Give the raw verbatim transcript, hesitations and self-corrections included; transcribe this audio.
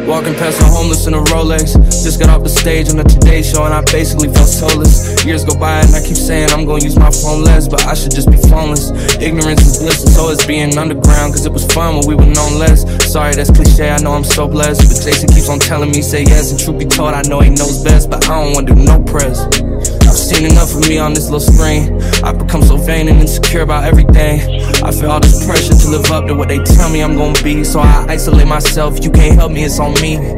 Walking past a homeless in a Rolex. Just got off the stage on the Today Show and I basically felt soulless. Years go by and I keep saying I'm gonna use my phone less, but I should just be phoneless. Ignorance is bliss, and so is being underground, cause it was fun when we were known less. Sorry, that's cliche, I know I'm so blessed, but Jason keeps on telling me say yes, and truth be told I know he knows best, but I don't wanna do no press. I've seen enough of me on this little screen. I've become so vain and insecure about everything. I feel all this pressure to live up to what they tell me I'm gonna be, so I isolate myself. You can't help me, it's on me.